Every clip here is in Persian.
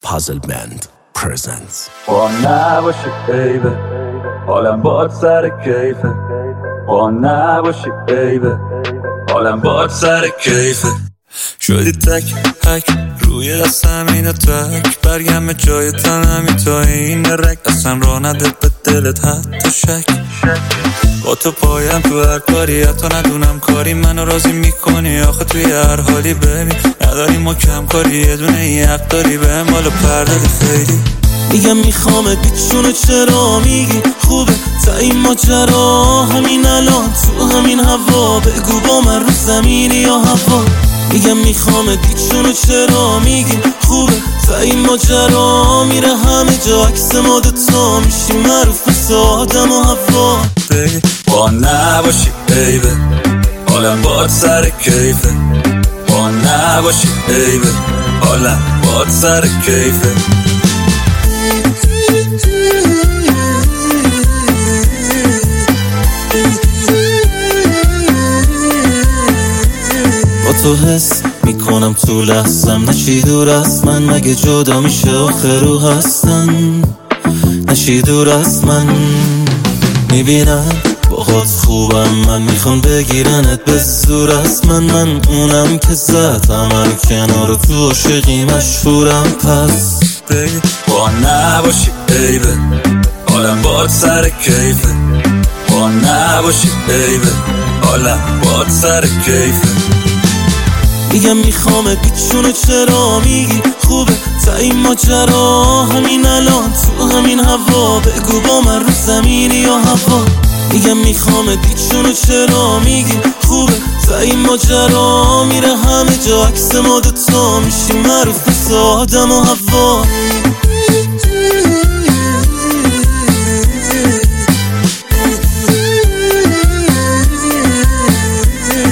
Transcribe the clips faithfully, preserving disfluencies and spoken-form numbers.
Puzzle Band presents. با نباشی بیبه حالم باد سر کیفه. با نباشی بیبه حالم باد سر کیفه. شدی تک هک روی دستم اینو تک برگم جای تنمی تا این رک اصلا را نده به دلت حتی شک. با تو پایم تو هر کاری حتی ندونم کاری منو راضی میکنی آخه توی هر حالی ببین نداری ما کم کاری یه دونه یه حق داری به هم بالا پردادی خیلی میگم میخوامت بیچونه چرا میگی خوبه تا این ماجرا همین الان تو همین هوا بگو با من رو زمینی یا هوا. میگم میخوامت بیچونه چرا میگی خوبه تا این ماجرا میره همه جا عکس ما دوتا میشیم معروف مثل آدم و هوا. با نباشی بیبه حالم باد سر کیفه. با نباشی بیبه حالم باد سر کیفه. با تو حس میکنم تو لحظم نشی دور از من مگه جدا میشه آخر رو هستن نشی دور از من میبینم باهات خوبم من میخوام بگیرنت به زور از من من اونم که زد همه رو کنار تو عاشقی مشهورم پس با نباشی بیبه حالم باد سر کیفه. با نباشی بیبه حالم باد سر کیفه. میگم میخوامت بیچونه چرا میگی خوبه تا این ماجرا همین الان تو همین هوا بگو با من رو زمینی یا هوا. میگم میخوامت بیچونه چرا میگی خوبه تا این ماجرا میره همه جا عکس ما دوتا میشیم معروف مثل آدم و هوا.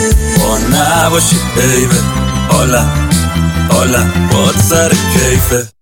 نباشی بیبه حالم حالم باد سر کیفه.